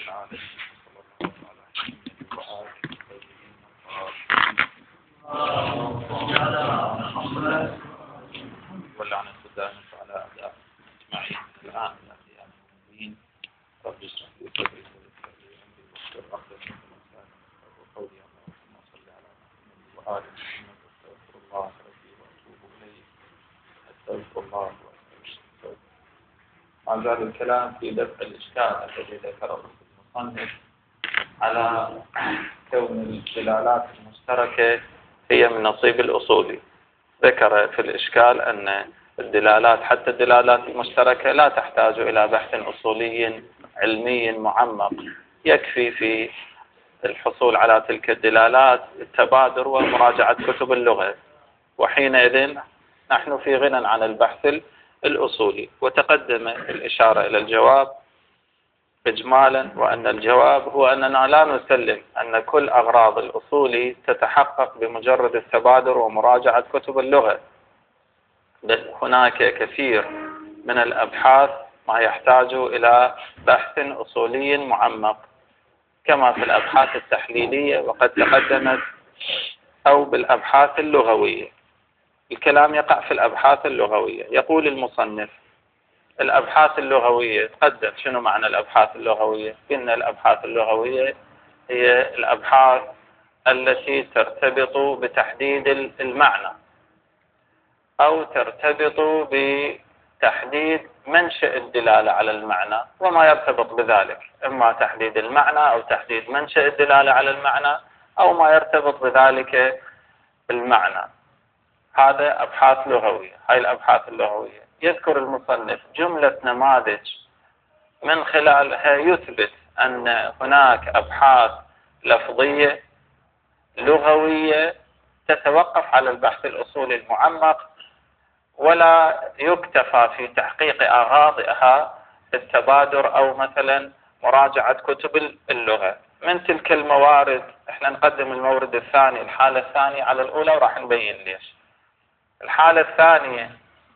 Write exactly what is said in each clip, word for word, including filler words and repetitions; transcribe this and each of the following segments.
العالمين واللعنة الدائمة على أعدائهم أجمعين الآن إلى قيام الدين. رب اشرح لي صدري ويسر لي أمري واحلل عقدة من لساني يفقهوا قولي. اللهم صل على محمد وآل محمد. أستغفر الله ربي وأتوب إليه. أستغفر الله وأستغفر. ما زال الكلام في دفع الإشكال الذي ذكره المصنف على كون الدلالات المشتركة هي من نصيب الأصولي. ذكر في الإشكال أن الدلالات حتى الدلالات المشتركة لا تحتاج إلى بحث أصولي علمي معمق، يكفي في الحصول على تلك الدلالات التبادر ومراجعة كتب اللغة، وحينئذ نحن في غنى عن البحث الأصولي. وتقدم الإشارة إلى الجواب إجمالا، وأن الجواب هو أننا لا نسلم أن كل أغراض الأصول تتحقق بمجرد التبادر ومراجعة كتب اللغة، بل هناك كثير من الأبحاث ما يحتاج إلى بحث أصولي معمق، كما في الأبحاث التحليلية وقد تقدمت، أو بالأبحاث اللغوية. الكلام يقع في الأبحاث اللغوية. يقول المصنف الأبحاث اللغوية. تقدم شنو معنى الأبحاث اللغوية؟ إن الأبحاث اللغوية هي الأبحاث التي ترتبط بتحديد المعنى أو ترتبط بتحديد منشأ الدلالة على المعنى وما يرتبط بذلك، إما تحديد المعنى أو تحديد منشأ الدلالة على المعنى أو ما يرتبط بذلك المعنى. هذا أبحاث لغوية. هاي الأبحاث اللغوية يذكر المصنف جملة نماذج من خلالها يثبت أن هناك أبحاث لفظية لغوية تتوقف على البحث الأصولي المعمق، ولا يكتفى في تحقيق أغراضها التبادر أو مثلا مراجعة كتب اللغة. من تلك الموارد احنا نقدم المورد الثاني، الحالة الثانية على الأولى، وراح نبين ليش. الحالة الثانية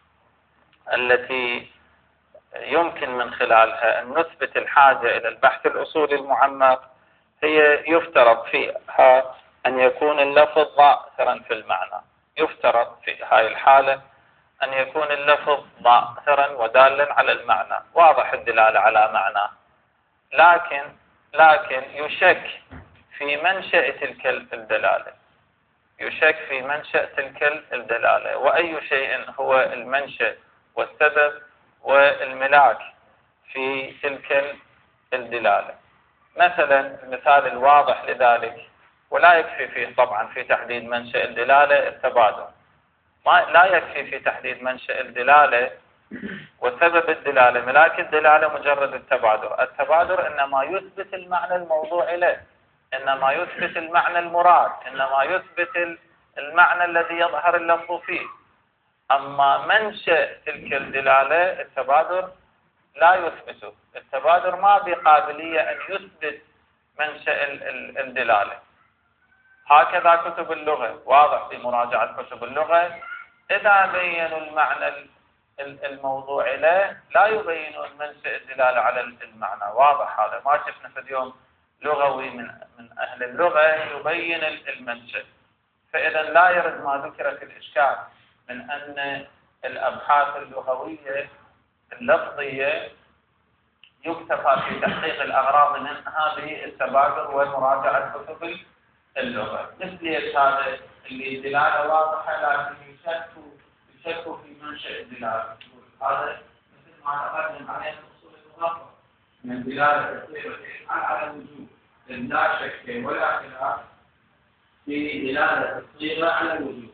التي يمكن من خلالها أن نثبت الحاجة إلى البحث الأصولي المعمق هي يفترض فيها أن يكون اللفظ ظاهرا في المعنى. يفترض في هذه الحالة أن يكون اللفظ ظاهرا ودالا على المعنى، واضح الدلالة على معناه، لكن لكن يشك في منشأ تلك الدلالة. يشك في منشأ تلك الدلالة، وأي شيء هو المنشأ والسبب والملاك في تلك الدلالة. مثلا المثال الواضح لذلك، ولا يكفي فيه طبعا في تحديد منشأ الدلالة التبادر، ما لا يكفي في تحديد منشأ الدلالة وسبب الدلالة ملاك الدلالة مجرد التبادر. التبادر إنما يثبت المعنى الموضوع له، إنما يثبت المعنى المراد، إنما يثبت المعنى الذي يظهر اللفظ فيه. أما منشأ تلك الدلالة التبادر لا يثبته. التبادر ما بقابلية أن يثبت منشأ الدلالة. هكذا كتب اللغة، واضح في مراجعة كتب اللغة إذا بينوا المعنى الموضوع له لا يبينون منشأ الدلالة على المعنى. واضح هذا، ما شفنا في اليوم لغوي من من أهل اللغة يبين المنشأ. فإذا لا يرد ما ذكر في الإشكال من أن الأبحاث اللغوية اللفظية يكتفى في تحقيق الأغراض منها بالتبادر ومراجعة كتب اللغة. مثل هذا اللي الدلالة واضحة لكن يشكوا يشكوا في منشأ الدلالة. هذا مثل ما تقدم عليه الأصول المغلقة من الدلالة تصير على الوجوب، لا شك ولا خلاف في دلالة الصيغة على الوجوب.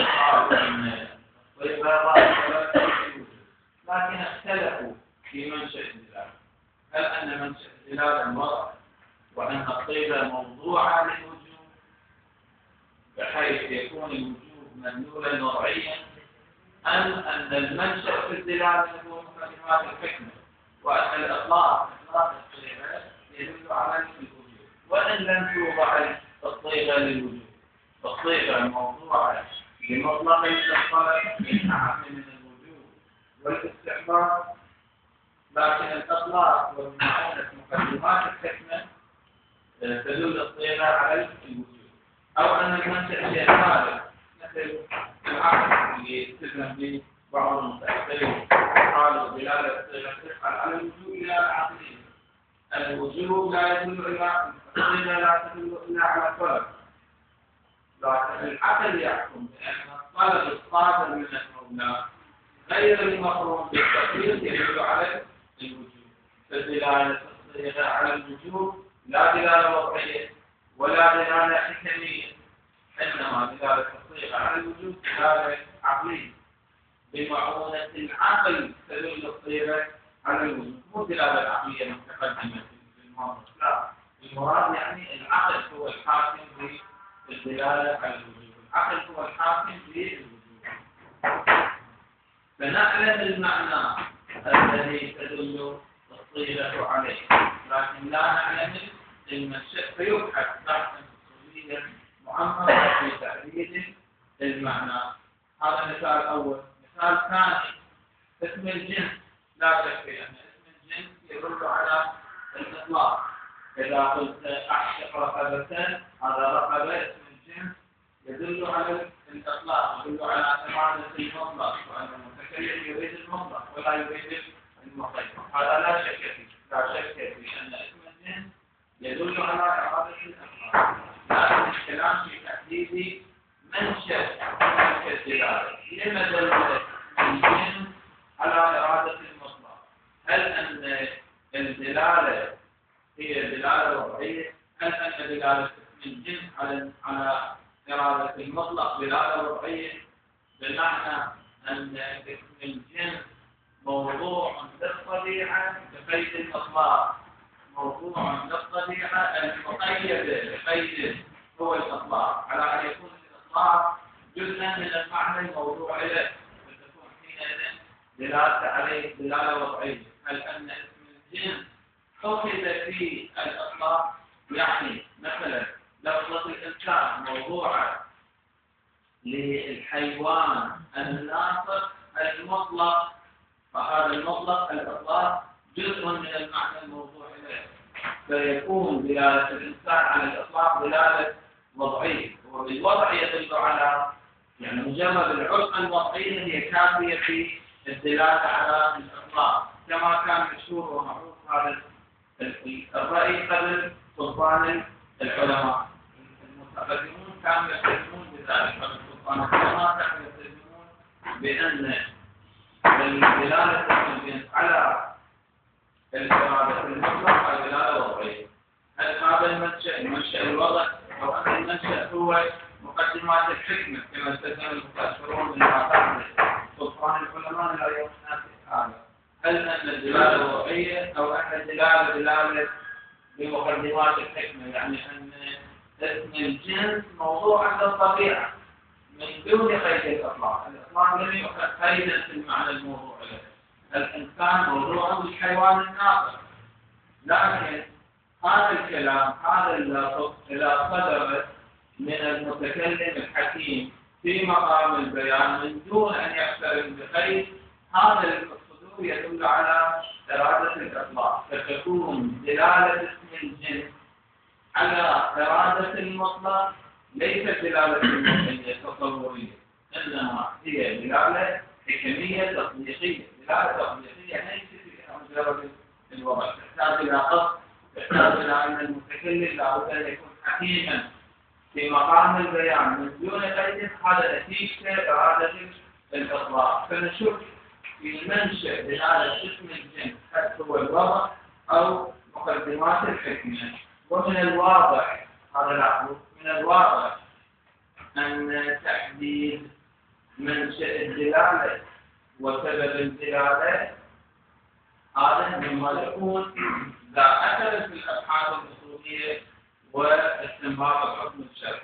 لكن اختلفوا في منشأ الدلالة. هل أن منشأ الدلالة واضح وأن الصيغة موضوعة للوجوب بحيث يكون الوجوب مدلولا وضعيا، أم أن المنشأ في الدلالة هو مقدمات الحكمة، وأن الإطلاق إطلاق الصيغة يدل على الوجوب، وإن لم توضع الصيغة للوجوب فالصيغة موضوعة لمطلق الطلب من أعم من الوجوب والاستحباب لكن الإطلاق والمعونة مقدمات الحكمة تدل الصيغة على الوجود، أو أن المنشأ شيء ثالث مثل العقل اللي يلتزم به بعض المتأخرين قالوا دلالة الصيغة تفعل على الوجود إلى العقلية. الوجود لا يدل إلى الصيغة لا تدل إلا على الطلب، لكن العقل يحكم بأن الطلب الصادر من المولى غير المقرون بالتقليد يدل على الوجود. فدلالة الصيغة على الوجود لا دلالة وضعية ولا دلالة حكمية، إنما دلالة الصيغة على الوجود دلالة عقلية. بمعونة العقل تدل الصيغة على الوجود، مو دلالة عقلية متقدمة في الماضي، لا، المراد يعني العقل هو الحاكم بالدلالة على الوجود، العقل هو الحاكم بالوجود. فنعلم المعنى الذي تدل الصيغة عليه، لكن لا نعلم المنشأ، فيبحث بحثا اصوليا معمقا في تحديد المعنى. هذا مثال أول. مثال ثاني، اسم الجنس لا شك في أن اسم الجنس يدل على الإطلاق. إذا قلت أعشق رقبة، هذا رقبة اسم الجنس يدل على الإطلاق، يدل على إرادة المطلق، وأن المتكلم يريد المطلق ولا يريد المقيد. هذا لا شك فيه، لا شك في أن اسم الجنس يدل على إرادة الإطلاق. لكن الكلام في تحديد منشأ منشأ الدلالة. لما دل اسم الجنس على إرادة المطلق؟ هل أن الدلالة هي دلالة وضعية؟ هل أن دلالة اسم الجنس على على إرادة المطلق دلالة وضعية؟ بمعنى أن اسم الجنس موضوع للطبيعة بقيد الإطلاق، موضوع للطبيعة المقيدة بقيد هو الإطلاق، على أن يكون الإطلاق جزءا من المعنى الموضوع له، فتكون حينئذ دلالة عليه دلالة وضعية. هل أن اسم الجنس أخذ في الإطلاق؟ يعني مثلا لفظة الإنسان موضوعة للحيوان الناطق المطلق، فهذا المطلق الإطلاق جزء من المعنى الموضوع له، فيكون دلالة الإنسان على الإطلاق دلالة وضعية. وبالوضع يدل على يعني مجرد العلقة الوضعية هي كافية في الدلالة على الإطلاق، كما كان مشهور ومعروف هذا الرأي قبل سلطان العلماء. المتقدمون كانوا يلتزمون بذلك قبل سلطان العلماء، كانوا يلتزمون بأن الدلالة على الإرادة المطلقة دلالة وضعية. هل هذا المنشأ المنشأ الوضع، أو أن المنشأ هو مقدمات الحكمة كما التزم المتأثرون من معتقد سلطان العلماء إلى يومنا هذا؟ هل أن الدلالة وضعية، أو أن الدلالة دلالة بمقدمات الحكمة، يعني أن اسم الجنس موضوع للطبيعة من دون قيد الإطلاق؟ الإطلاق لم يؤخذ قيدا في المعنى الموضوع له. الإنسان موضوع للحيوان الناطق، لكن هذا الكلام هذا اللفظ إذا صدر من المتكلم الحكيم في مقام البيان من دون أن يقترن بقيد، هذا الصدور يدل على إرادة الإطلاق، فتكون دلالة اسم الجنس على إرادة المطلق ليست دلالة المطلقية تصورية، إنما هي دلالة حكمية تطبيقية. دلالة تطبيقية ليست فيها مجرد الوضع، تحتاج إلى قصد، تحتاج إلى أن المتكلم لابد أن يكون حكيما في مقام البيان من دون قيد. هذا نتيجة إرادة الإطلاق. فنشوف في المنشأ دلالة اسم الجنس هل هو الوضع أو مقدمات الحكمة. ومن الواضح هذا العقل من الواضح أن تحديد منشأ الدلالة وسبب الدلالة هذا مما يكون ذا أثر في الأبحاث الأصولية واستنباط الحكم الشرعي،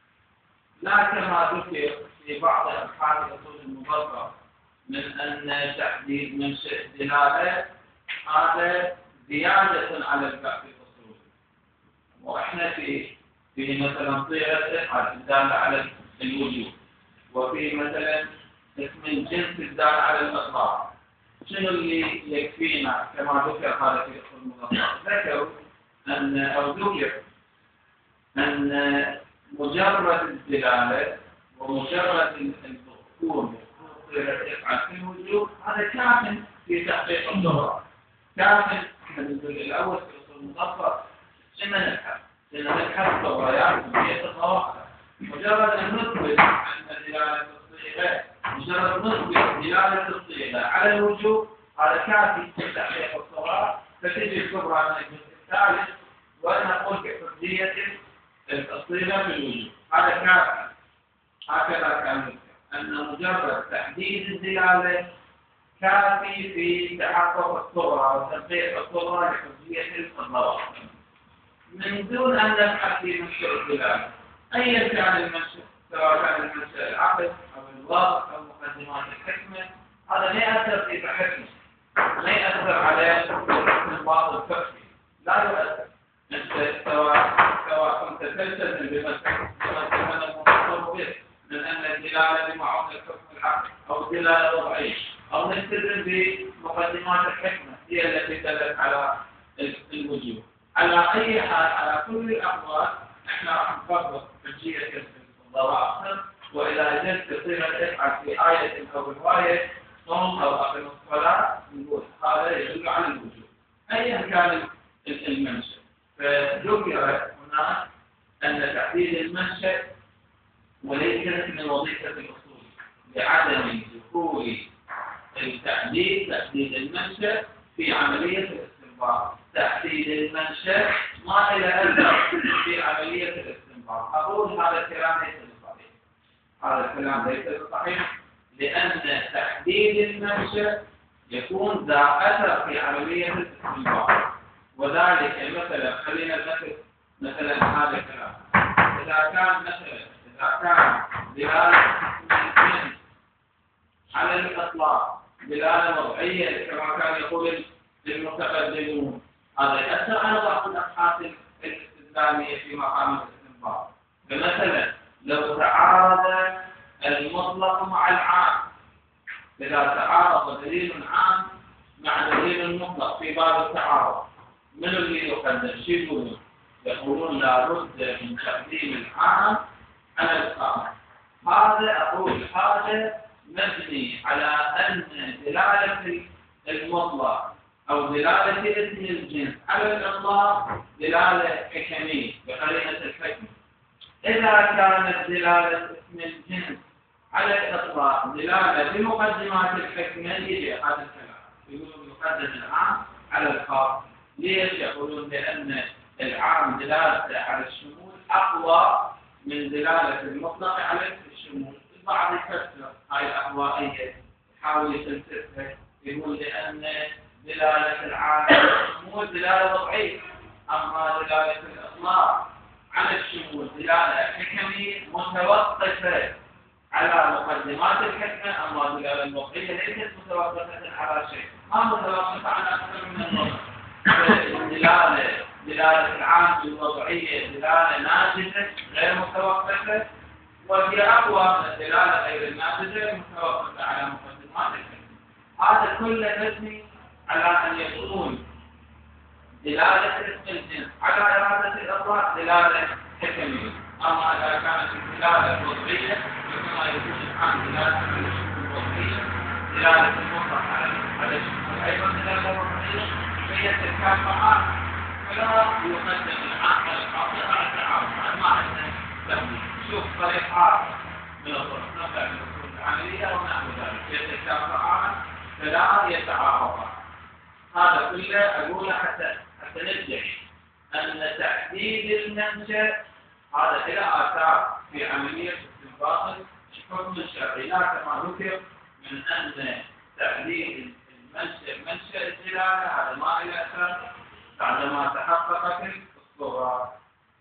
لا كما ذكر في بعض أبحاث الأصول المبررة من أن تحديد منشأ الدلالة هذا زيادة على البحث الأصولي. وإحنا في في مثلا صيغة الدالة على الوجود، وفي مثلا اسم الجنس الدال على الإطلاق، شنو اللي يكفينا كما ذكر هذا في أصول المضافات؟ ذكروا أن أو ذكر أن مجرد الدلالة ومجرد الدخول يفعل في الوجوب هذا كافٍ في تحقيق الضرر. كافٍ من الجزء الأول في أصول المضافات. شنو نبحث؟ لأن نبحث الضرريات بقية الضوابط. مجرد أن نثبت أن دلالة الصيغة مجرد نثبت دلالة الصيغة على الوجوب هذا كافي في تحقيق الضرر. فتجي الكبرى من الجزء الثالث ونقول بحجية الصيغة في الوجوب. هذا كافي. هكذا كان أن مجرد تحديد الدلالة كافي في تحقق الصغرى وتطبيق الصغرى لحجية الضوابط من دون أن نبحث في منشأ الدلالة أيا كان المنشأ، سواء كان المنشأ العقل أو الوضع أو مقدمات الحكمة. هذا لا يأثر في بحثنا، لا يأثر على الاستنباط الفقهي، لا يؤثر. أنت سواء سواء كنت تلتزم بمسألة المنصوص به من أن الدلالة بمعون الحكم العقلي أو الدلالة الوضعية أو نلتزم بمقدمات الحكمة هي التي دلت على الوجوب. على أي حال على كل الأقوال احنا راح نفرق حجية الضوابط، وإذا جئت صيغة تفعل في آية أو رواية صوم أو أقم الصلاة نقول هذا يدل على الوجوب أيا كان المنشأ. فذكر هنا أن تحديد المنشأ وليست من وظيفة الأصول لعدم دخول التحديد تحديد المنشأ في عملية الاستنباط. تحديد المنشأ ما إلى أثر في عملية الاستنباط. أقول هذا الكلام ليس بصحيح. هذا الكلام ليس بصحيح لأن تحديد المنشأ يكون ذا أثر في عملية الاستنباط. وذلك مثلا خلينا نذكر مثلا هذا الكلام. إذا كان مثلا إذا كان دلالة الجنس على الإطلاق دلالة وضعية كما كان يقول المتقدمون، هذا يأثر على بعض الأبحاث الاستدلالية في مقام الاستنباط. فمثلا لو تعارض المطلق مع العام، إذا تعارض دليل عام مع دليل مطلق في باب التعارض، من اللي يقدم؟ شو يقولون؟ يقولون لا بد من تقديم العام على الخاص. هذا أقول هذا مبني على أن دلالة المطلق أو دلالة اسم الجنس على الإطلاق دلالة حكمية بقرينة الحكم. إذا كانت دلالة اسم الجنس على الإطلاق دلالة بمقدمات الحكمة يجي هذا الكلام يقولون يقدم العام على الخاص. ليش؟ يقولون لأن العام دلالته على الشمول أقوى من دلالة المطلق على الشمول. البعض يفسر هاي الأقوائية يحاول يفسرها يقول لأن دلالة العام على الشمول دلالة وضعية، أما دلالة الإطلاق على الشمول دلالة حكمية متوقفة على مقدمات الحكمة، أما الدلالة الوضعية ليست متوقفة على شيء، ما متوقفة على أكثر من الوضع. دلالة دلالة العام الوضعية دلالة ناجزة غير متوقفة، وهي أقوى من الدلالة غير الناجزة المتوقفة على مقدمات الحكمة. هذا كله مبني على أن يكون دلالة اسم الجنس على إرادة الإطلاق دلالة حكمية، أما إذا كانت الدلالة وضعية كما يكون العام دلالة وضعية دلالة المطلق على الشمول أيضا دلالة وضعية فهي تكافؤات، فلا يقدم العام على الخاص على التعارض. ما عندنا شوف طريقات من الطرق نبدأ من الأصول العملية ونحو ذلك يتكافؤان فلا يتعارضان. هذا كله أقوله حتى حتى ندعي أن تحديد المنشأ هذا إلى آثار في عملية استنباط الحكم الشرعي، لا كما ذكر من أن تحديد المنشأ منشأ الدلالة هذا ما إلى آثار بعدما تحققت الصورة.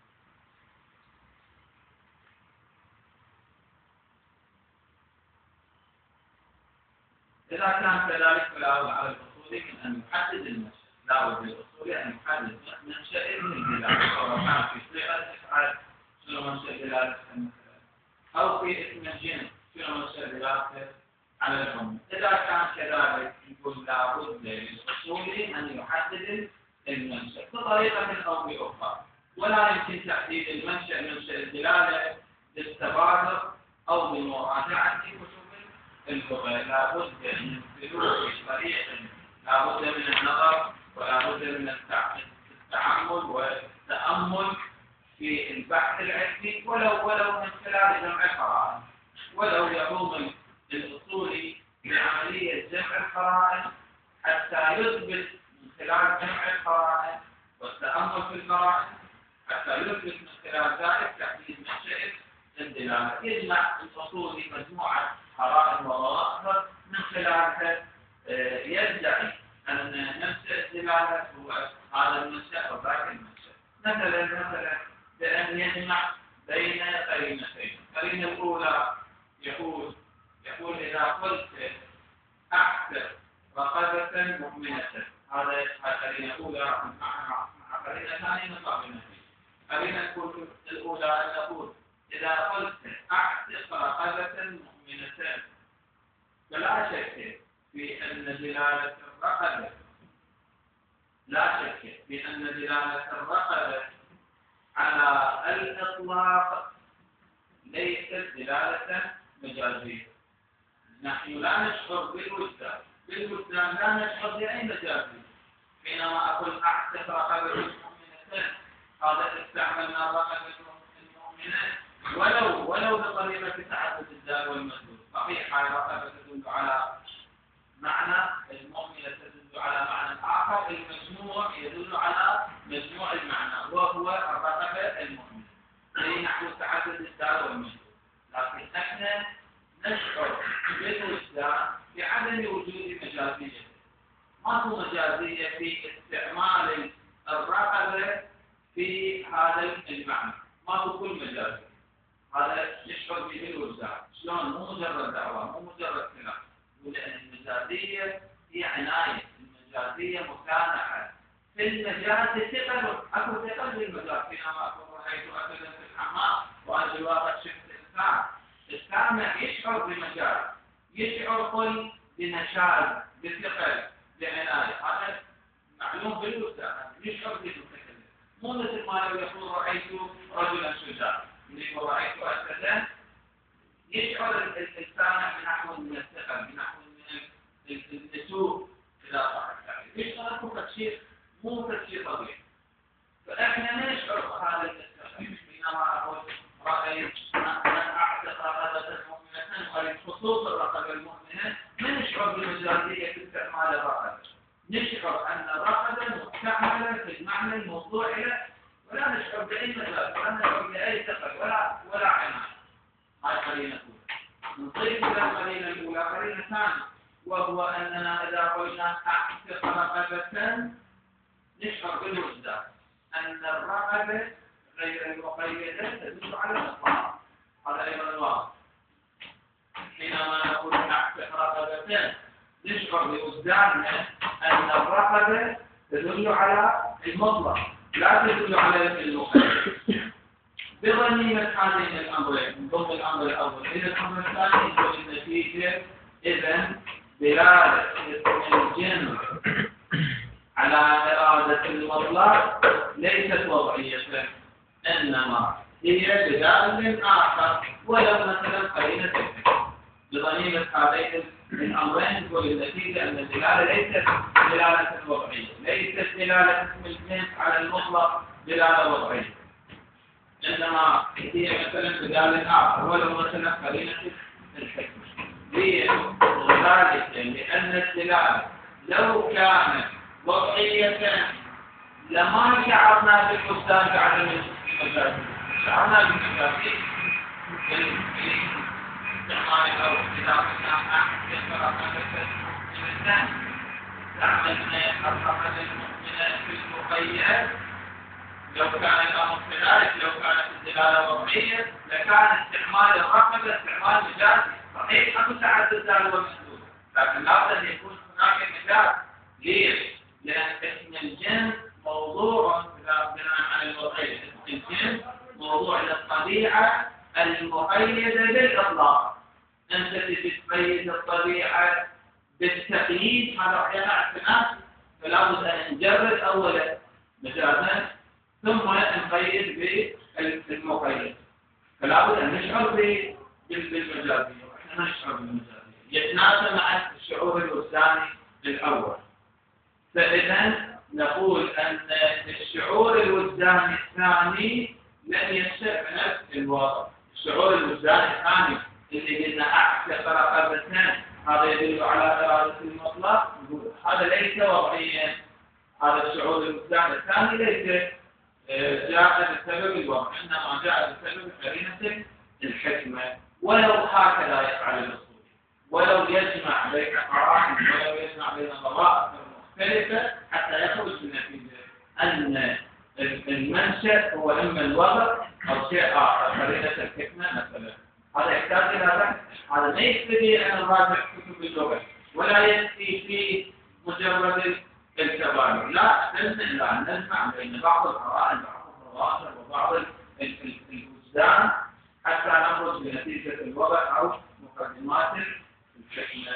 إذا كان كذلك فلا بد على الأصولي من أن يحدد المنشأ، لا بد للأصولي أن يحدد منشأ اسم الدلالة، سواء كان في صيغة الإفعال شنو منشأ دلالة المثال، أو في اسم الجنس شنو منشأ دلالته على العموم. إذا كان كذلك يقول لابد للأصولي أن يحدد المنشأ بطريقة أو بأخرى، ولا يمكن تحديد المنشأ منشأ الدلالة بالتبادر أو بمراجعة كتب اللغة. لابد من سلوك طريق، لابد من النظر، ولابد من التعمل والتأمل في البحث العلمي، ولو ولو من خلال جمع القرائن، ولو يقوم الأصولي بعملية جمع القرائن حتى يثبت من خلال جمع القرائن والتأمل في القرائن حتى يثبت من خلال ذلك تحديد منشأ الدلالة. يجمع الأصولي مجموعة قرائن ومظاهر من خلالها يدعي أن منشأ الدلالة هو هذا المنشأ أو ذاك المنشأ. مثلا مثلا بأن يجمع بين قرينتين. القرينة الأولى يقول يقول إذا قلت أحسب رقبة مؤمنة، هذا القرينة الأولى مع قرينة ثانية مقابلة. القرينة الأولى أن نقول إذا قلت أحسب رقبة مؤمنة، فلا شك في أن دلالة الرقبة لا شك في أن دلالة الرقبة على الإطلاق ليست دلالة مجازية. نحن لا نشعر بالوجدان، بالوجدان لا نشعر بأي مجازية. حينما أقول أحسب رقبة مؤمنة، هذا استعملنا رقبة المؤمنة ولو ولو بطريقة تعدد الدال والمجهول. صحيح هذه الرقبة تدل على معنى، المؤمنة تدل على معنى آخر، المجموع يدل على مجموع المعنى وهو الرقبة المؤمنة، أي نحو تعدد الدال والمجهول. لكن احنا نشعر بالوجدان بعدم وجود مجازية. ما هو مجازية في استعمال الرقبة في هذا المعنى، ما هو كل مجازي. هذا يشعر به الوجدان. شلون؟ مو مجرد دعوة، مو مجرد كلام. لأن المجازية هي عناية، المجازية مسامحة. في المجاز ثقل، أكو ثقل بالمجاز. حينما أكون رأيت أكلا في الحمام وأنا جوابك شفت إنسان، السامع يشعر بمجاز، يشعر قل بنشاز، بثقل، بعناية. هذا معلوم بالوجدان، يشعر بالمتكلم. مو مثل ما لو يقول رأيت رجلا شجاعا، يقول رأيت أسدا، يشعر السامع بنحو من الثقل، بنحو من النسوء إلى صح التعبير. يشعر بتفسير مو تفسير طبيعي. فإحنا نشعر بهذا الثقل. حينما أقول رأيت من أعتق رقبة مؤمنة، ولخصوص الرقبة المؤمنة، ما نشعر بمجازية في استعمال الرقبة. نشعر أن الرقبة مستعملة في المعنى الموضوع له، ولا نشعر بأي مجاز، ولا نشعر بأي ثقل ولا ولا عناية. هاي قرينة أولى. نضيف إلى القرينة الأولى قرينة ثانية، وهو أننا إذا قلنا أعتق رقبة نشعر بالوجدان أن الرقبة غير المقيدة تدل على الإطلاق. هذا أيضا واضح. حينما نقول أعتق رقبة نشعر بوجداننا أن الرقبة تدل على المطلق، لا تدل على المقيد. بضميمة هذين الأمرين ضمن الأمر الأول إلى الأمر الثاني يكون النتيجة إذن دلالة الجنس على إرادة المطلق ليست وضعية، إنما هي بدال آخر، ولو مثلا قرينة بضميمة هذين الأمرين يكون النتيجة أن الدلالة ليست دلالة وضعية، ليست دلالة اسم الجنس على المطلق دلالة وضعية، إنما هي مثلا بدال آخر، ولو مثلا قرينة الحكمة. لذلك لأن الدلالة لو كانت وضعية لما شعرنا بالبستان بعدم المجاز، شعرنا بالمجاز في استعمال أو إذا كنا أحسن رقبة الإنسان استعملنا الرقبة المؤمنة في المقيد. لو كان الأمر كذلك، لو كانت الدلالة وضعية لكان استعمال الرقبة استعمال مجازي. صحيح أنه تعدد الدال والمجهول، لكن لابد أن يكون هناك مجاز. ليش؟ لأن اسم الجنس موضوع بناء على الوضعية، اسم الجنس موضوع للطبيعة المقيدة بالإطلاق. أنت تتميز الطبيعة بالتقييد هذا راح يقع اختلاف، فلا بد ان نجرد اولا مجازا ثم نقيد بالمقيد، فلا بد ان نشعر بالمجازيه واحنا ما نشعر بالمجازيه، يتناسب مع الشعور الوجداني الاول. فاذا نقول ان الشعور الوجداني الثاني لن يشترك نفس الوضع. الشعور الوجداني الثاني اللي قلنا اعكس رقبتين هذا يدل على اراده المطلق، هذا ليس وضعيا. هذا الشعور الوجداني الثاني ليس جاء بسبب الوضع، انما جاء بسبب قرينه الحكمه. ولو هكذا يفعل الاصولي، ولو يجمع بين قرائن، ولو يجمع بين ضوابط مختلفه حتى يخرج بالنتيجه ان المنشأ هو اما الوضع او شيء اخر، قرينه الحكمه مثلا. هذا يحتاج الى بحث، هذا ما يكفي ان نراجع كتب اللغه، ولا يكفي في مجرد التبادر، لا نلزم ان نجمع بين بعض القرائن، بعض الظواهر وبعض الوجدان حتى نخرج بنتيجه الوضع او مقدمات الحكمه.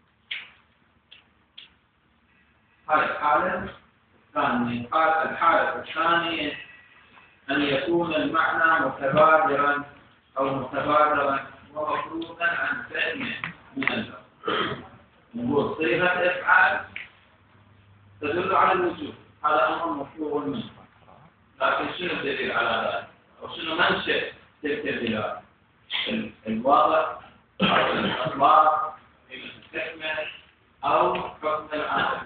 هذه الحاله الثانيه. الحاله الثانيه ان يكون المعنى متبادرا او متبادرا ومفروضا عن فهم من اللفظ. نقول صيغه افعال تدل على الوجود، هذا امر مفروغ منه، لكن شنو الدليل على ذلك؟ او شنو منشأ تلك الدلاله؟ الواضع او الاطلاق قيمه الحكمه او حكم العالم.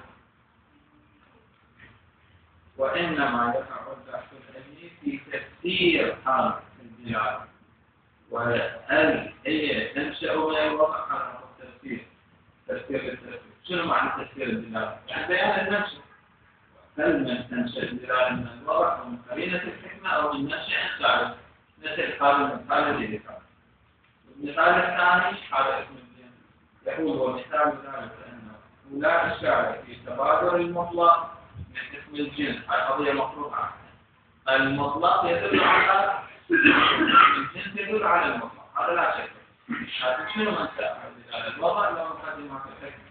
وانما يقع البحث العلمي في تفسير هذه الدلاله، وهل هي تنشأ من الوضع على التفسير؟ تفسير التفسير شنو معنى تفسير الدلاله؟ يعني بيان المنشأ. هل من تنشأ الدلاله من الوضع او من قرينه الحكمه او من منشأ ثالث مثل هذا المثال الذي ذكر. المثال الثاني هذا اسم الدين يقول ومثال ذلك انه لا اشكال في تبادر المطلق من اسم الجنس. هذه قضيه مفروغه عنها. المطلق يدل على الجنس، يدل على المطلق، هذا لا شك. لكن شنو منشأ الدلاله؟ الوضع ولا مقدمات الحكمه؟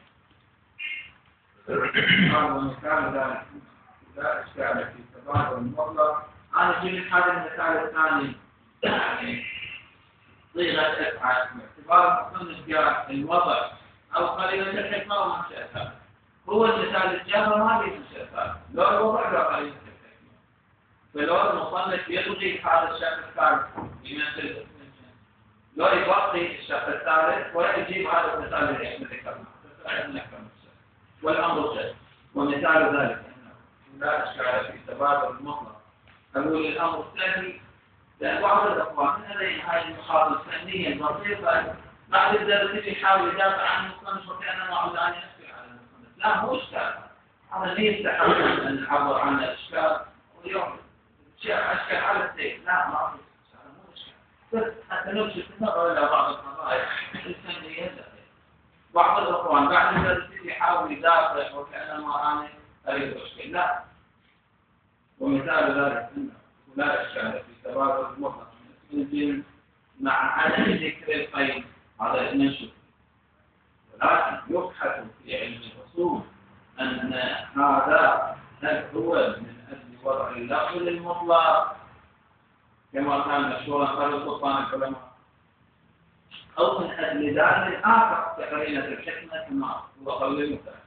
هذا مثال ذلك لا اشكال في تبادر المطلق. انا جبت هذا المثال الثاني يعني صيغه افعال باعتبار مصنف الوضع او قرينه الحكمه ومنشأ ثالث. هو المثال الجابر ما في منشأ ثالث، لا الوضع لا قرينه الحكمه. فلو المصنف يلغي هذا الشق الثالث بمثل اسم الجنس، لا يبقي الشق الثالث ولا يجيب هذا المثال اللي احنا ذكرناه. والامر جاء ومثال ذلك انه لا اشكال في تبادر المطلق. اقول الامر الثاني لان بعض الاخوان من لديهم هذه المخاطر الفنيه البسيطه بعد الدرس يحاول يدافع عن المصنف وكانما عداني يشكل على المصنف. لا مو اشكال، هذا ليس حقا ان نعبر عن الاشكال واليوم اشكال على السيف. لا ما في اشكال، مو اشكال، بس حتى نكشف النظر الى بعض القضايا الفنيه. بعض الاخوان بعد الدرس يحاول يدافع وكانما انا اريد اشكال. لا. ومثال ذلك انه لا اشكال في تبادر المطلق من اسم الجنس مع عدم ذكر القيد. هذا نشوف، ولكن يبحث في علم الاصول ان هذا هل هو من اجل وضع اللفظ المطلق كما كان مشهورا قبل سلطان العلماء، او من اجل ذلك اخر كقرينه الحكمه كما هو قول المتاخرين.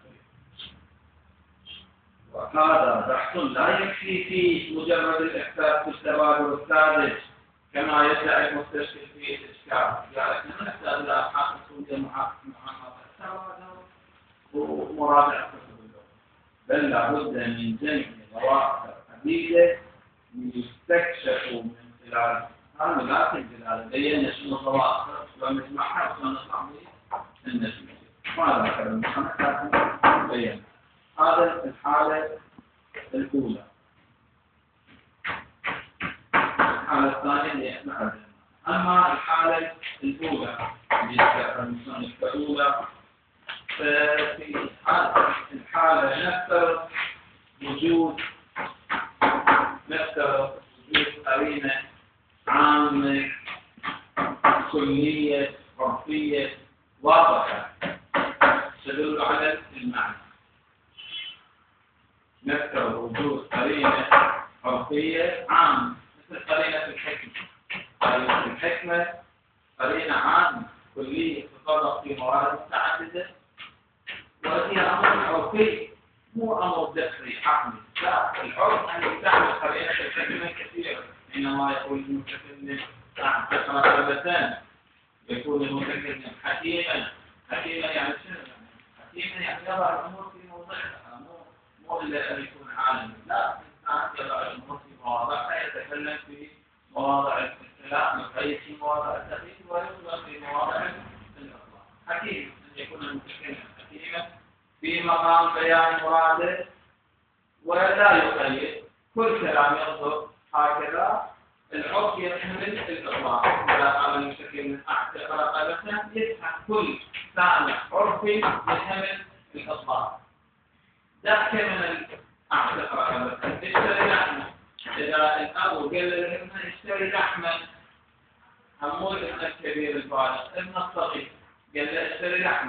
وهذا بحث لا يكفي في مجرد الاحساس بالتبادر الثالث كما يدعي المستشكل في الاشكال. يعني احنا نحتاج الى ابحاث اصوليه محققه التبادر ومراجعه كتب اللغه، بل لابد من جمع ظواهر عديده يستكشف من خلالها. هذا لا تجد على بينا شنو ظواهر ونجمعها ونطلع بها النتيجه. ماذا كلام محمد بين هذا الحالة الأولى. الحالة الثانية اللي احنا عندنا. أما الحالة الأولى اللي ذكرها المصنف الأولى، ففي الحالة نفترض وجود نفترض وجود قرينة عامة كلية عرفية واضحة تدل نذكر وجود قرينة عرفية عامة مثل قرينة الحكمة. قرينة الحكمة قرينة عامة كلية تتطرق في موارد متعددة، وهي أمر عرفي مو أمر دخلي عقلي. لا، العرف أن يستعمل قرينة الحكمة كثيرا. حينما يقول المتكلم أعتق رقبتان يكون المتكلم حكيما. حكيما يعني شنو؟ حكيما يعني يضع الأمور في موضعها، مو مو إلا أن يكون عالما. لا، الإنسان يضع الأمور في مواضعها، يتكلم في مواضع الاختلاف ويقيد في مواضع التقييد ويطلق في مواضع الإطلاق. حكيم أن يكون المتكلم حكيما في مقام بيان مراده ولا يقيد. كل كلام يصدر هكذا. العرف يحمل الإطلاق. إذا قال المتكلم أعتق رقبة يفهم كل سامع عرفي يحمل الإطلاق. ذاك من أعتق رقبة اشتري لحمة. إذا الأب قال للابن اشتري لحمة، همو الابن الكبير البالغ ابن الصغير قال له اشتري لحمة،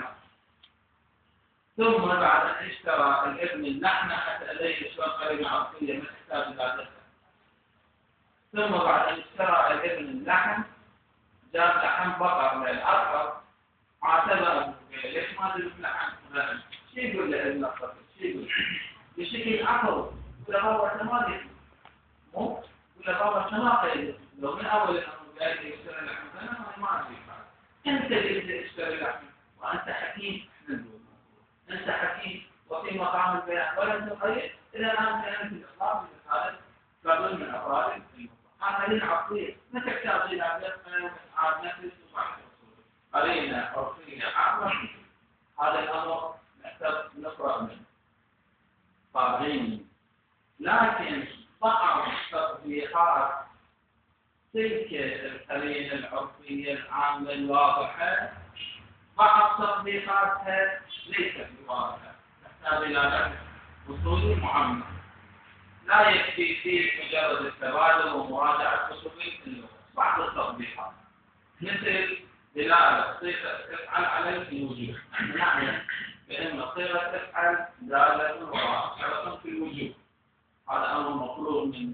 ثم بعد أن اشترى الابن اللحمة حتى ليش شلون قريبة عرفية ما تحتاج إلى دفع. ثم بعد أن اشترى الابن اللحم جاب لحم بقر للأرقر، عاتبه أبوه ليش ما تجيب لحم فلان؟ شو يقول لابن الصغير؟ شو يقول؟ بشكل عقل ولا بابا ما مو ولا بابا ما قيد. لو من أول الأمر قال لي اشتري لحم فلان ما أدري حاجة. أنت اللي اشتري لحم وأنت حكيم. أنت حكيم وفي مقام البيان ولم تقيد. إذا الآن كانت الإطلاق بهذا كابل من أفراد هذه العقلية ما تحتاج إلى دفع وإسعاد نفس وبحث أصول. قرينة عرفية عامة هذا الأمر نحتاج نقرأ منه طابعين. لكن بعض تطبيقات تلك القرينة العرفية العامة الواضحة بعض تطبيقاتها ليست بواضحة، تحتاج إلى دفع أصولي معمق. لا يكفي في مجرد التبادل ومراجعة أصول اللغة. بعض التطبيقات مثل دلالة صيغة تفعل على الوجوب. نعلم بأن صيغة تفعل دالة وراء في الوجوب، هذا أمر مطلوب منه.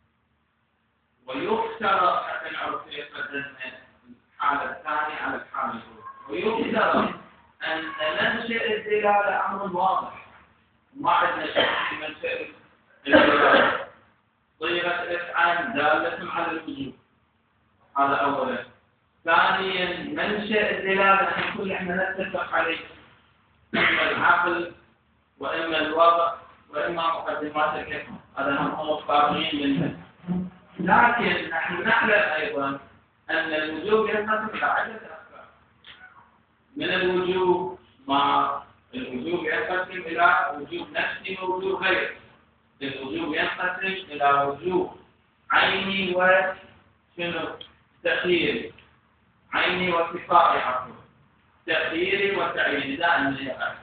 ويفترض حتى العرفية قدمنا الحالة الثانية على الحالة الأولى. ويفترض أن منشأ الدلالة أمر واضح، ما عندنا شك في منشأ الدلالة. صيغة افعل دالة على الوجوب، هذا أولا. ثانيا منشأ الدلالة نقول احنا نتفق عليه، إما العقل وإما الوضع وإما مقدمات الحكمة، هذا هم مقارنين منه. لكن نحن نعلم أيضا أن الوجوب ينقسم إلى عدة أقسام. من الوجوب ما الوجوب ينقسم إلى وجوب نفسي ووجوب غيري. الوجوب ينقسم إلى وجوب عيني وشنو تخييري. عيني وكفائي عفوا. تخييري وتعييني دائما يقع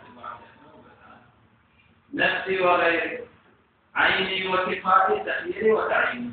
نفسي وغيري. عيني وكفائي تخييري وتعييني.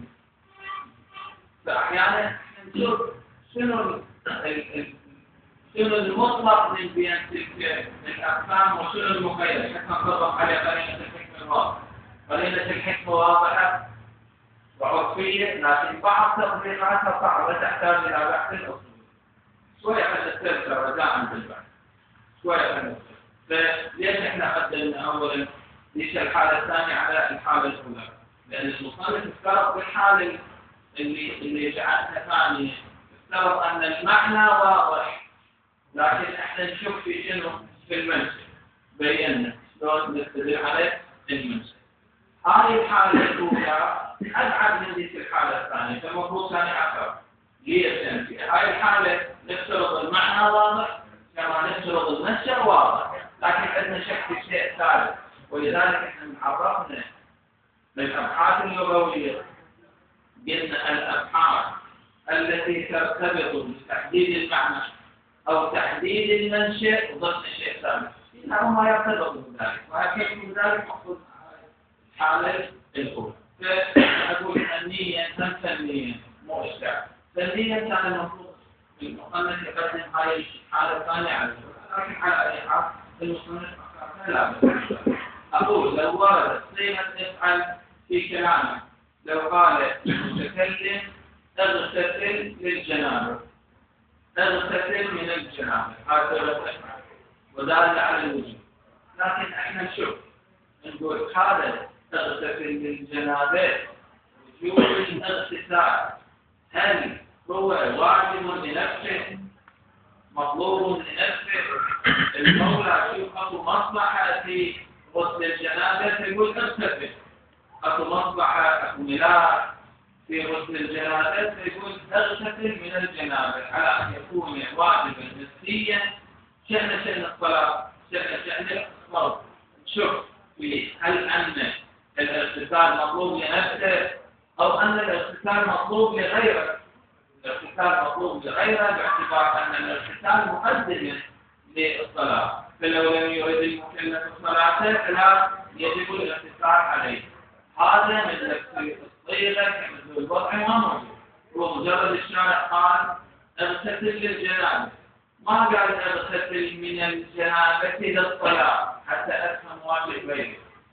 فأحيانا نشوف شنو شنو المطلق من بين تلك الأقسام وشنو المخير حتى نطبق على قرينة الحكمة الواضحة. قرينة الحكمة واضحة وعرفية، لكن بعض تطبيقاتها صعبة تحتاج إلى بحث الأصول. شوية خلينا نستذكر رجاء بالبحث. شوية خلينا نستذكر. فليش احنا قدمنا أولا ليش الحالة الثانية على الحالة الأولى؟ لأن المصنف افترض بالحالة اللي اللي جعلتها ثانية، افترض أن المعنى واضح، لكن احنا نشوف في شنو في المنشأ. بينا شلون نستدل عليه المنشأ. هذه الحالة الأولى أبعد من ذيك الحالة الثانية، فالمفروض ثاني أكثر. ليش؟ في هاي الحالة نفترض المعنى واضح كما نفترض المنشأ واضح، لكن عندنا شك في شيء ثالث، ولذلك احنا عرفنا بالأبحاث اللغوية قلنا الأبحاث التي ترتبط بتحديد المعنى أو تحديد المنشأ ضمن شيء ثالث إنه ما يرتبط بذلك، وهكذا بذلك مقصود الحالة الأولى. فأقول فنيا أم فنيا مو إشكال. فنيا كان المفروض المصنف يقدم هاي الحالة الثانية على الأولى، لكن على أي حال المصنف لا بد. أقول لو وردت صيغة افعل في كلامه، لو قال المتكلم اغتسل للجنابة، اغتسل من الجنابة، هذا افعل ودل على الوجوب. لكن احنا نشوف نقول هذا اغتسل للجنابة وجوب الاغتسال هل هو واجب لنفسه مطلوب لنفسه؟ المولى شوف اكو مصلحة في غسل الجنابة يقول اغتسل، اكو مصلحة اكو ملاك في غسل الجنابة يقول اغتسل من الجنابة على ان يكون واجبا نفسيا شأن شأن الصلاة شأن شأن الصوم. شوف هل أن الاغتسال مطلوب لنفسه أو أن الاغتسال مطلوب لغيره. الاغتسال مطلوب لغيره باعتبار أن الاغتسال مقدم للصلاة، فلو لم يرد المكلف الصلاة فلا يجب الاغتسال عليه. هذا من نفس الصيغة كمثل الوضع ما موجود، هو مجرد الشارع قال اغتسل للجنابة، ما قال اغتسل من الجنابة للصلاة حتى أفهم واجب غيره،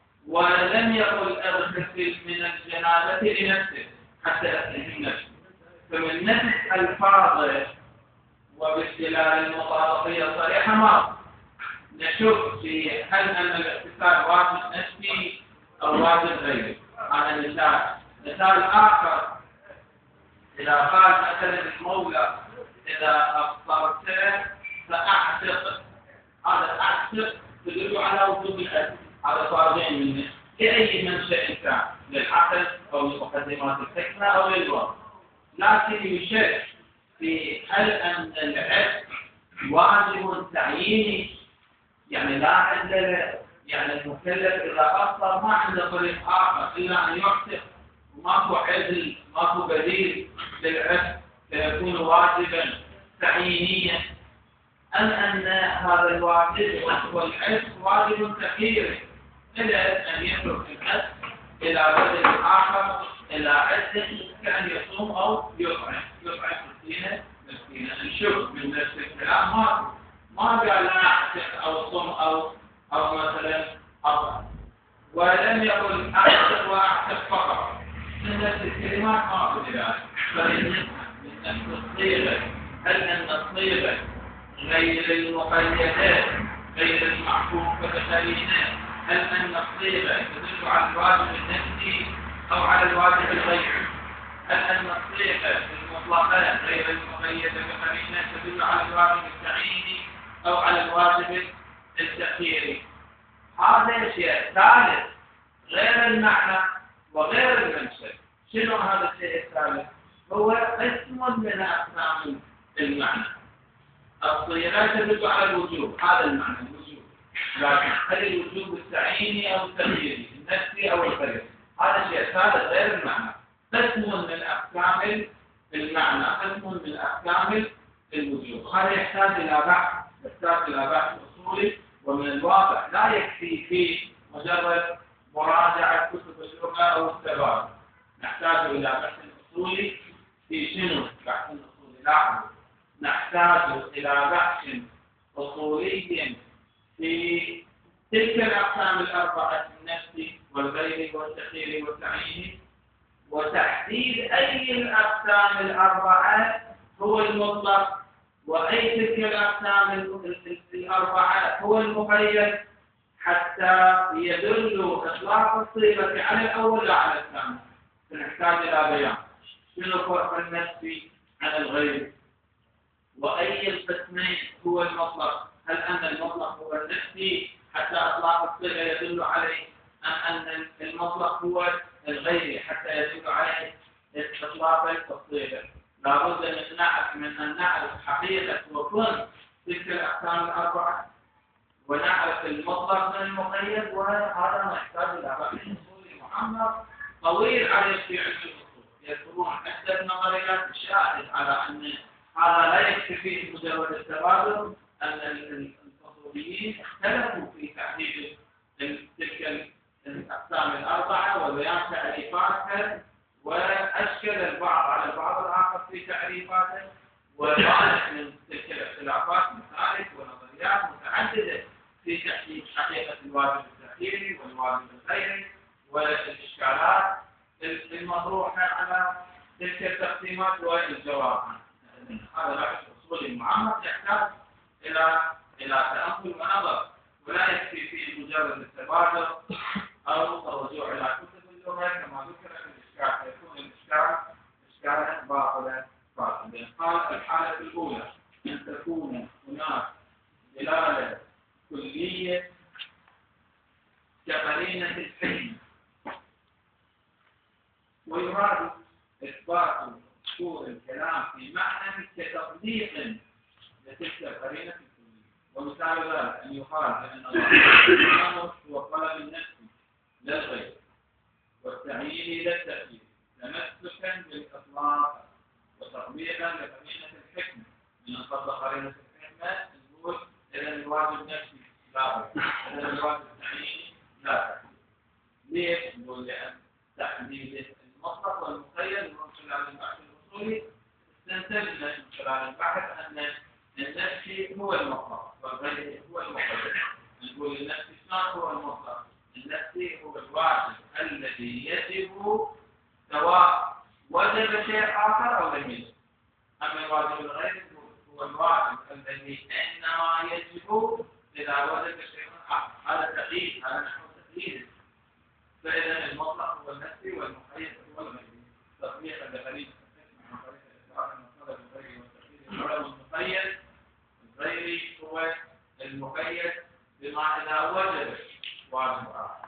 ولم يقل اغتسل من الجنابة لنفسه حتى أفهم نفسه. فمن نفس الفاظه وباستدلال المطابقية الصريحة ما نشوف في هل أن الاغتسال واجب نفسي أو واجب غيره. هذا مثال. مثال آخر إذا قال مثلا المولى إذا أفطرت فأعتق، هذا أعتق تدل على وجوب الأكل، هذا فارغين منه لأي منشأ كان للعقل أو لمقدمات الحكمة أو للوضع. لكن يشك في هل أن العتق واجب تعييني، يعني لا عندنا يعني المكلف إذا أفطر ما عنده طريق آخر إلا أن يعتق وماكو عدل ماكو بديل للعتق فيكون واجبا تعيينيا، أم أن هذا الواجب والعتق واجب تخييري إلى أن يترك العتق إلى بدل آخر إلى عدل كأن يصوم أو يطعم يطعم مسكينة مسكينة. نشوف من نفس الكلام ما ما قال لا أعتق أو صوم أو أو مثلا أطعم، ولم يقل أعتق وأعتق فقط. من نفس الكلمات ما أقول ذلك، فإن من نفس الصيغة هل أن الصيغة غير المقيدات غير المحكوم بقرينات، هل أن الصيغة تدل على الواجب النفسي أو على الواجب الغيري؟ هل أن الصيغة المطلقة غير المقيدة بقرينات تدل على الواجب التعييني أو على الواجب التخييري؟ هذا شيء ثالث غير المعنى وغير المنشأ. شنو هذا الشيء الثالث؟ هو قسم من أقسام المعنى. الصيغة تدل على الوجوب، هذا المعنى الوجوب، لكن هل الوجوب التعييني أو التغييري النفسي أو الغيري؟ هذا شيء ثالث غير المعنى، قسم من أقسام المعنى، قسم من أقسام الوجوب. هذا يحتاج إلى بحث، يحتاج إلى بحث أصولي، ومن الواقع لا يكفي فيه مجرد مراجعة كتب اللغة أو التبادل، نحتاج إلى بحث أصولي في شنو بحث أصولي؟ لاحظوا نحتاج إلى بحث أصولي في تلك الأقسام الأربعة النفسي والغيري والتخييري والتعييني، وتحديد أي الأقسام الأربعة هو المطلق وأي تلك الأقسام الأربعة هو المقيد، حتى يدل إطلاق الصيغة على الأول لا على الثاني. فنحتاج إلى بيان شنو فرق النفسي عن الغيري، وأي القسمين هو المطلق، هل أن المطلق هو النفسي حتى إطلاق الصيغة يدل عليه، أم أن المطلق هو الغيري حتى يدل عليه إطلاق الصيغة؟ لابد من نعرف من أن نعرف حقيقة وكن تلك الأقسام الأربعة ونعرف المطلق من المقيد، وهذا نحتاج إلى بحث أصولي محمد طويل عليه في علم الأصول. يذكرون عدة نظريات الشاهد على أن هذا لا يكفي فيه مجرد التبادل، أن الأصوليين اختلفوا في تحديد تلك الأقسام الأربعة وبيان تعريفاتها، وأشكل البعض على البعض الآخر في تعريفاته، وظهرت من تلك الاختلافات مسالك ونظريات متعددة في تحديد حقيقة الواجب التعييني. التأثيري والواجب الغيري والإشكالات المطروحة على تلك التقسيمات والجواب عنها. هذا بحث أصولي معمق يحتاج إلى إلى تأمل ونظر، ولا يكفي فيه مجرد التبادر أو الرجوع إلى كتب اللغة كما ذكر في الإشكال، فيكون الإشكال إشكالا باطلا فاسدا. قال الحالة الأولى أن تكون هناك دلالة كلية كقرينة الحكمة، ويراد إثبات مشهور الكلام في معنى كتطبيق لتلك القرينة الكلية. ومثال ذلك أن يقال بأن الأمر هو طلب النفس للغير والتعيين للتأثير تمسكا بالإطلاق وتطبيقا لقرينة الحكمة. من نطبق قرينة الحكمة نقول إذا الواجب نفسي لا غير، إذا الواجب تعييني لا تأثير. ليش؟ نقول لأن تحديد المطلق والمقيد من خلال البحث الأصولي استنتجنا من خلال البحث أن النفسي هو المطلق والغير هو المقيد. نقول النفسي شلون هو المطلق؟ النفسي هو الواجب الذي يجب سواء وجب شيء آخر أو لم يجب. أما الواجب الغير هو الواجب الذي إنما يجب إذا وجب شيء آخر. هذا تقييد، هذا نحو تقييد. فإذا المطلق هو النفسي والمقيد هو الغير. تطبيقا لقرينة الحكمة عن طريق الإدراك من طلب الغير والتقييد العلم المقيد. الغير هو المقيد بما إذا وجب واجب آخر،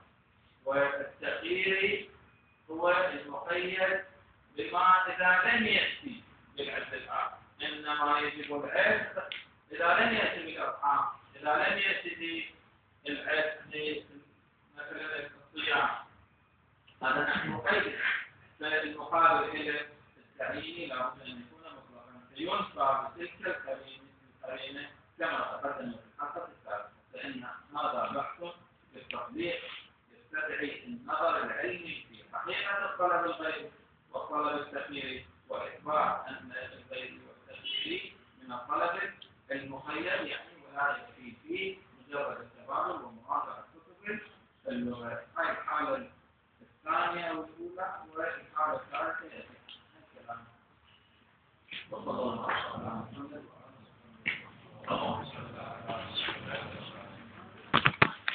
والتقييد هو المقيد بما إذا لم يأتي بالعد الآخر. إنما يجب العد إذا لم يأتي بالأرحام، إذا لم يأتي بالعد مثلا الصيام، هذا نحن مقيد. فالمقابل إلى التعيين لابد أن يكون مطلقا، فينفع بتلك القرينة كما تقدم في الحلقة السابقة. فإن هذا بحث بالتطبيق يستدعي النظر العلمي في حقيقة الطلب الغير والطلب التقييري، وإثبات أن الغير والتقييري من الطلب المخير، يعني ولا يكفي فيه مجرد التبادل ومراجعة كتب اللغة. هاي الحالة الثانية والأولى، والحالة الثالثة هي الكلام. وصلى الله على محمد وعلى آله وصحبه.